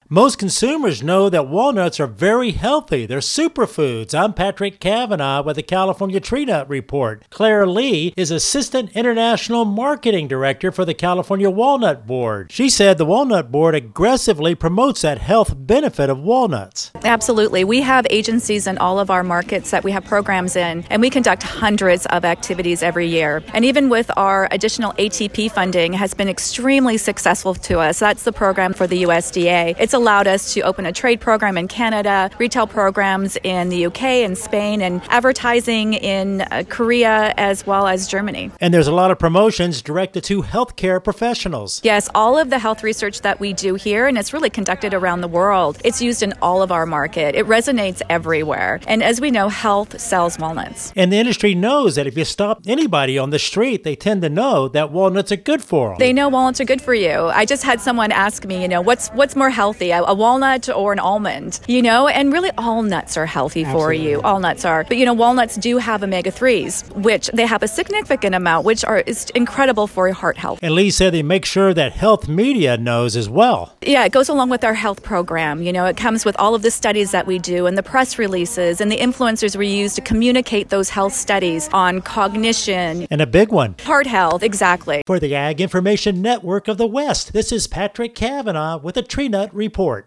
Most consumers know that walnuts are very healthy. They're superfoods. I'm Patrick Cavanaugh with the California Tree Nut Report. Claire Lee is Assistant International Marketing Director for the California Walnut Board. She said the Walnut Board aggressively promotes that health benefit of walnuts. Absolutely. We have agencies in all of our markets that we have programs in, and we conduct hundreds of activities every year. And even with our additional ATP funding has been extremely successful to us. That's the program for the USDA. It's allowed us to open a trade program in Canada, retail programs in the UK and Spain, and advertising in Korea as well as Germany. And there's a lot of promotions directed to healthcare professionals. Yes, all of the health research that we do here, and it's really conducted around the world, it's used in all of our market. It resonates everywhere. And as we know, health sells walnuts. And the industry knows that if you stop anybody on the street, they tend to know that walnuts are good for them. They know walnuts are good for you. I just had someone ask me, what's more healthy, a walnut or an almond? And really all nuts are healthy for you. All nuts are. But, walnuts do have omega-3s, which they have a significant amount, which is incredible for heart health. And Lee said they make sure that health media knows as well. Yeah, it goes along with our health program. It comes with all of the studies that we do and the press releases and the influencers we use to communicate those health studies on cognition. And a big one. Heart health, exactly. For the Ag Information Network of the West, this is Patrick Cavanaugh with the Tree Nut Report.